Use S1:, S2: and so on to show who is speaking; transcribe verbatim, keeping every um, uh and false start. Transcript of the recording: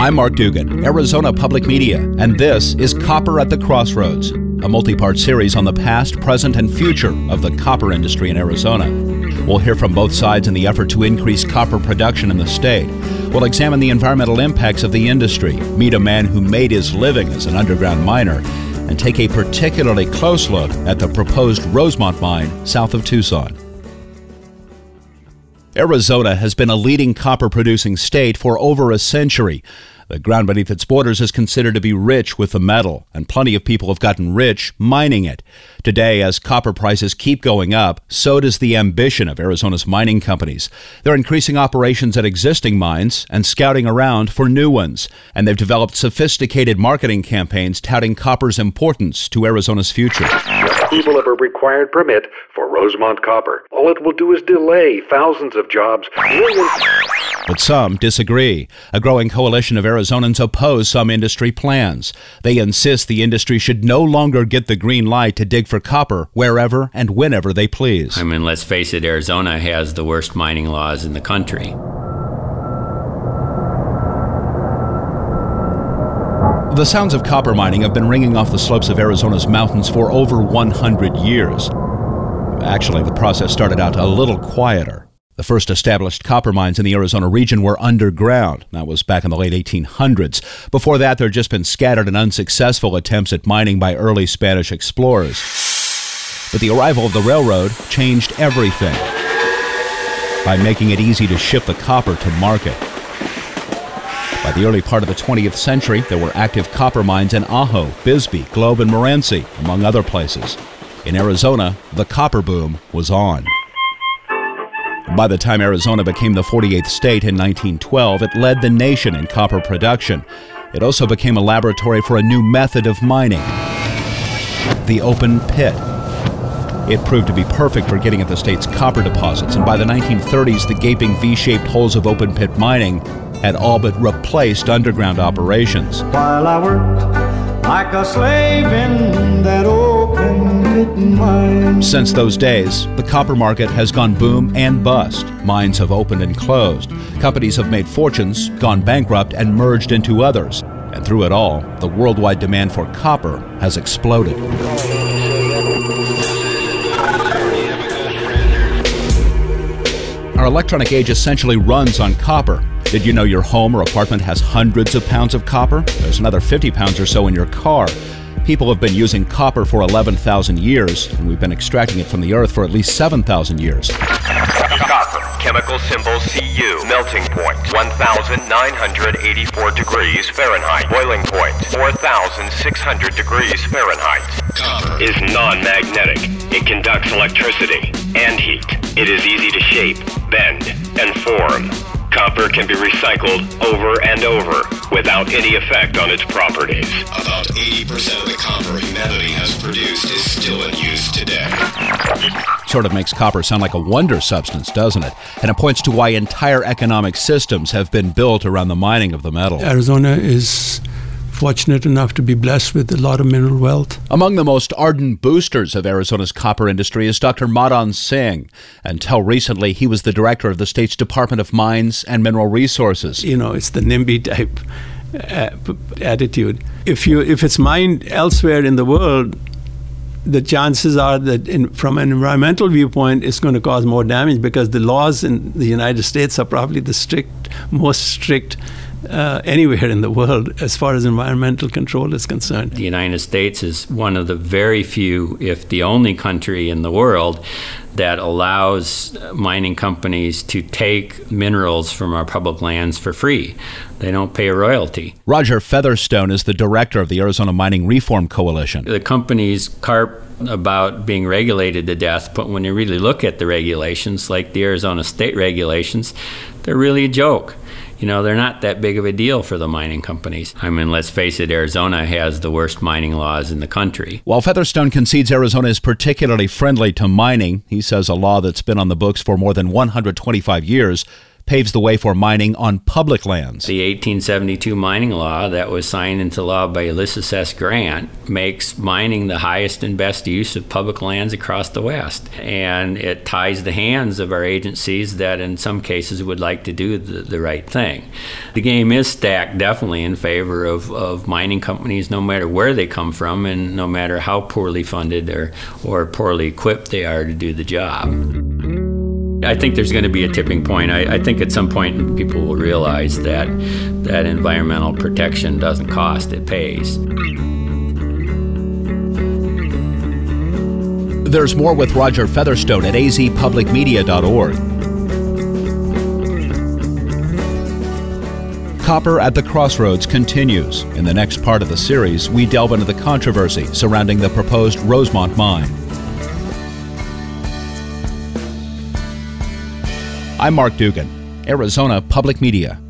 S1: I'm Mark Dugan, Arizona Public Media, and this is Copper at the Crossroads, a multi-part series on the past, present, and future of the copper industry in Arizona. We'll hear from both sides in the effort to increase copper production in the state. We'll examine the environmental impacts of the industry, meet a man who made his living as an underground miner, and take a particularly close look at the proposed Rosemont mine south of Tucson. Arizona has been a leading copper-producing state for over a century. The ground beneath its borders is considered to be rich with the metal, and plenty of people have gotten rich mining it. Today, as copper prices keep going up, so does the ambition of Arizona's mining companies. They're increasing operations at existing mines and scouting around for new ones. And they've developed sophisticated marketing campaigns touting copper's importance to Arizona's future.
S2: Approval of a required permit for Rosemont Copper. All it will do is delay thousands of jobs. Millions.
S1: But some disagree. A growing coalition of Arizonans oppose some industry plans. They insist the industry should no longer get the green light to dig for copper wherever and whenever they please.
S3: I mean, let's face it, Arizona has the worst mining laws in the country.
S1: The sounds of copper mining have been ringing off the slopes of Arizona's mountains for over one hundred years. Actually, the process started out a little quieter. The first established copper mines in the Arizona region were underground. That was back in the late eighteen hundreds. Before that, there had just been scattered and unsuccessful attempts at mining by early Spanish explorers. But the arrival of the railroad changed everything by making it easy to ship the copper to market. By the early part of the twentieth century, there were active copper mines in Ajo, Bisbee, Globe, and Morenci, among other places. In Arizona, the copper boom was on. By the time Arizona became the forty-eighth state in nineteen twelve, it led the nation in copper production. It also became a laboratory for a new method of mining, the open pit. It proved to be perfect for getting at the state's copper deposits, and by the nineteen thirties, the gaping V-shaped holes of open pit mining had all but replaced underground operations.
S4: While I worked like a slave in that open pit mine.
S1: Since those days, the copper market has gone boom and bust. Mines have opened and closed. Companies have made fortunes, gone bankrupt, and merged into others. And through it all, the worldwide demand for copper has exploded. Our electronic age essentially runs on copper. Did you know your home or apartment has hundreds of pounds of copper? There's another fifty pounds or so in your car. People have been using copper for eleven thousand years, and we've been extracting it from the earth for at least seven thousand years.
S5: Copper, chemical symbol C U, melting point, one thousand nine hundred eighty-four degrees Fahrenheit, boiling point, four thousand six hundred degrees Fahrenheit. Copper is non-magnetic. It conducts electricity and heat. It is easy to shape, bend, and form. Copper can be recycled over and over without any effect on its properties.
S6: About eighty percent of the copper humanity has produced is still in use today.
S1: Sort of makes copper sound like a wonder substance, doesn't it? And it points to why entire economic systems have been built around the mining of the metal.
S7: Arizona is fortunate enough to be blessed with a lot of mineral wealth.
S1: Among the most ardent boosters of Arizona's copper industry is Doctor Madan Singh. Until recently, he was the director of the state's Department of Mines and Mineral Resources.
S7: You know, it's the NIMBY type uh, attitude. If you if it's mined elsewhere in the world, the chances are that in, from an environmental viewpoint, it's going to cause more damage because the laws in the United States are probably the strict, most strict Uh, anywhere in the world as far as environmental control is concerned.
S3: The United States is one of the very few, if the only country in the world that allows mining companies to take minerals from our public lands for free. They don't pay a royalty.
S1: Roger Featherstone is the director of the Arizona Mining Reform Coalition.
S3: The companies carp about being regulated to death, but when you really look at the regulations, like the Arizona state regulations, they're really a joke. You know, they're not that big of a deal for the mining companies. I mean, let's face it, Arizona has the worst mining laws in the country.
S1: While Featherstone concedes Arizona is particularly friendly to mining, he says a law that's been on the books for more than one hundred twenty-five years paves the way for mining on public lands.
S3: The eighteen seventy-two mining law that was signed into law by Ulysses S. Grant makes mining the highest and best use of public lands across the West. And it ties the hands of our agencies that in some cases would like to do the, the right thing. The game is stacked definitely in favor of, of mining companies, no matter where they come from and no matter how poorly funded or, or poorly equipped they are to do the job. I think there's going to be a tipping point. I, I think at some point people will realize that that environmental protection doesn't cost, it pays.
S1: There's more with Roger Featherstone at a z public media dot org. Copper at the Crossroads continues. In the next part of the series, we delve into the controversy surrounding the proposed Rosemont mine. I'm Mark Dugan, Arizona Public Media.